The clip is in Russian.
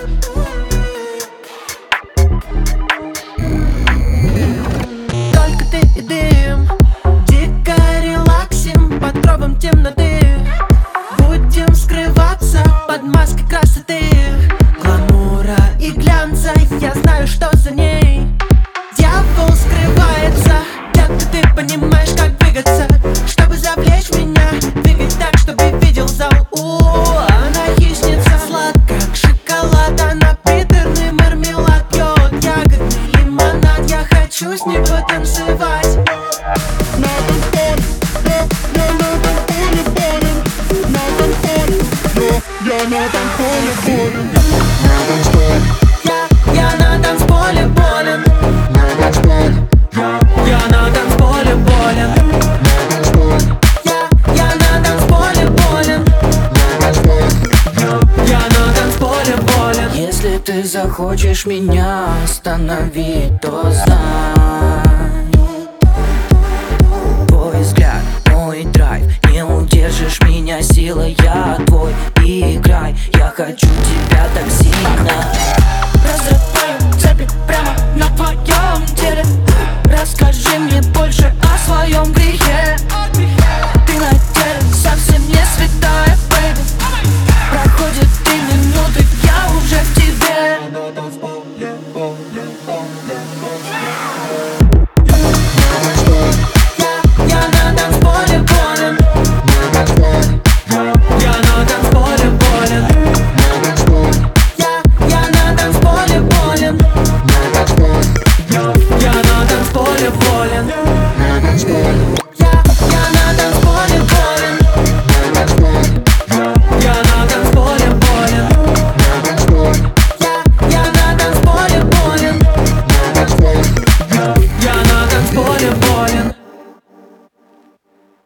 Только ты и дым, дико релаксим под кровом темноты. Будем скрываться под маской красоты, гламура и глянца. Я знаю, что за ней дьявол скрывается. Детка, ты понимаешь, как двигаться, чтобы завлечь меня. Двигай так, чтобы видел зал. Она хищница, сладкая, как шоколад. Она приторный мармелад пьет, ягодный лимонад. Я хочу с ней потанцевать. Я на танцполе болен. Я на танцполе болен. Я на танцполе болен. Я на танцполе болен. Я на танцполе болен. Если ты захочешь меня остановить, то знай, твой взгляд, мой драйв, не удержишь меня силой. Я твой, играй, я хочу тебя так сильно. Разрываю цепи прямо на твоем теле. Расскажи мне больше о своем грехе.